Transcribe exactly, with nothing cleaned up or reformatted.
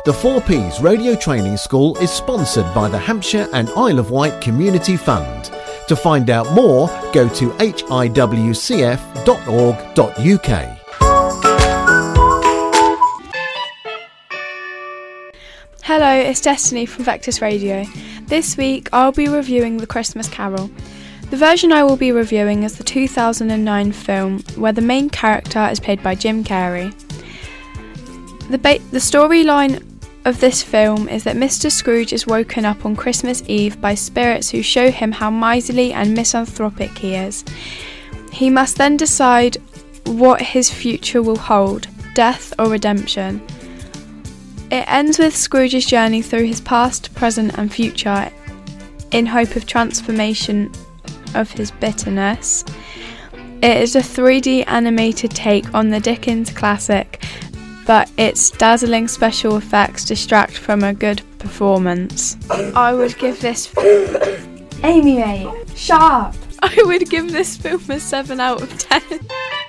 The four Ps Radio Training School is sponsored by the Hampshire and Isle of Wight Community Fund. To find out more, go to h i w c f dot org dot u k. Hello, it's Destiny from Vectis Radio. This week I'll be reviewing The Christmas Carol. The version I will be reviewing is the two thousand nine film, where the main character is played by Jim Carrey. The, ba- the storyline of this film is that Mister Scrooge is woken up on Christmas Eve by spirits who show him how miserly and misanthropic he is. He must then decide what his future will hold, death or redemption. It ends with Scrooge's journey through his past, present and future in hope of transformation of his bitterness. It is a three D animated take on the Dickens classic, but its dazzling special effects distract from a good performance. I would give this... Amy, mate, shut up! I would give this film a seven out of ten.